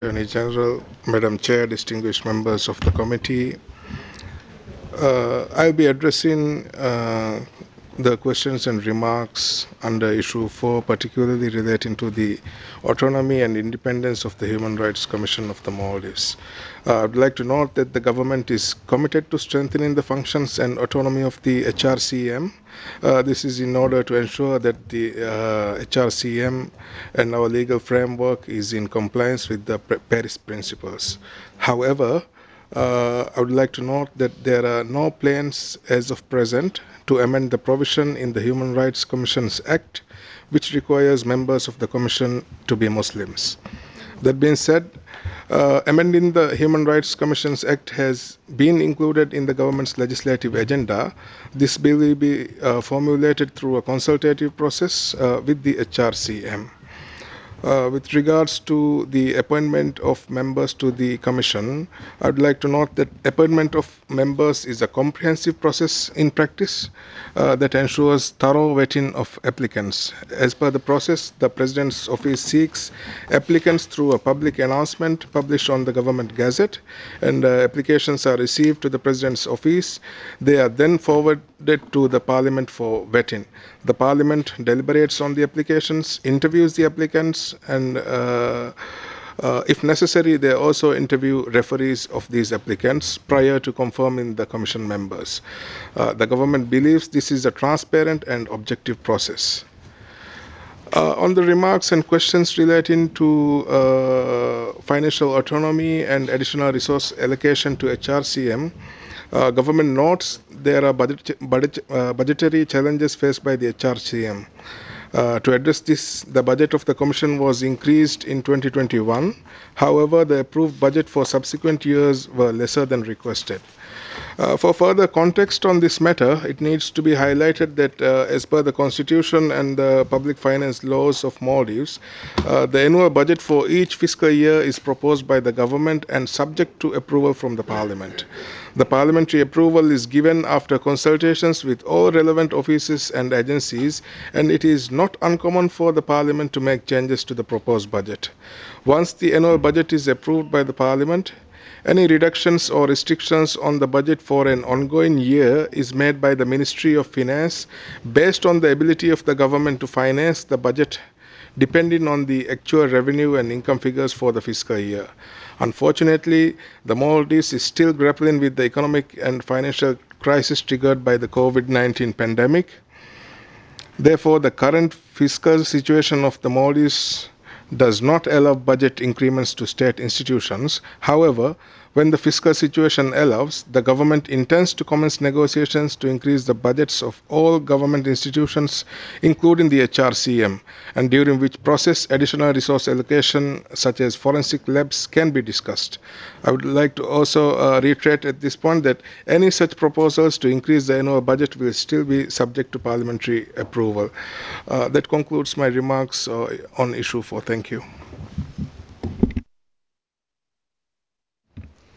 Attorney General, Madam Chair, distinguished members of the committee, I'll be addressing the questions and remarks under issue 4, particularly relating to the autonomy and independence of the Human Rights Commission of the Maldives. I'd like to note that the government is committed to strengthening the functions and autonomy of the HRCM. This is in order to ensure that the HRCM and our legal framework is in compliance with the Paris Principles. However, I would like to note that there are no plans as of present to amend the provision in the Human Rights Commissions Act, which requires members of the Commission to be Muslims. That being said, amending the Human Rights Commissions Act has been included in the government's legislative agenda. This bill will be formulated through a consultative process with the HRCM. With regards to the appointment of members to the commission, I would like to note that appointment of members is a comprehensive process in practice that ensures thorough vetting of applicants. As per the process, the President's office seeks applicants through a public announcement published on the Government Gazette, and applications are received to the President's office. They are then forwarded to the Parliament for vetting. The Parliament deliberates on the applications, interviews the applicants, and if necessary, they also interview referees of these applicants prior to confirming the commission members. The government believes this is a transparent and objective process. On the remarks and questions relating to financial autonomy and additional resource allocation to HRCM, government notes there are budgetary challenges faced by the HRCM. To address this, the budget of the Commission was increased in 2021. However, the approved budget for subsequent years were lesser than requested. For further context on this matter, it needs to be highlighted that as per the Constitution and the public finance laws of Maldives, the annual budget for each fiscal year is proposed by the government and subject to approval from the Parliament. The parliamentary approval is given after consultations with all relevant offices and agencies, and it is not uncommon for the Parliament to make changes to the proposed budget. Once the annual budget is approved by the Parliament, any reductions or restrictions on the budget for an ongoing year is made by the Ministry of Finance based on the ability of the government to finance the budget depending on the actual revenue and income figures for the fiscal year. Unfortunately, the Maldives is still grappling with the economic and financial crisis triggered by the COVID-19 pandemic. Therefore, the current fiscal situation of the Maldives does not allow budget increments to state institutions. However, when the fiscal situation allows, the government intends to commence negotiations to increase the budgets of all government institutions, including the HRCM, and during which process additional resource allocation, such as forensic labs, can be discussed. I would like to also reiterate at this point that any such proposals to increase the annual budget will still be subject to parliamentary approval. That concludes my remarks on issue 4. Thank you.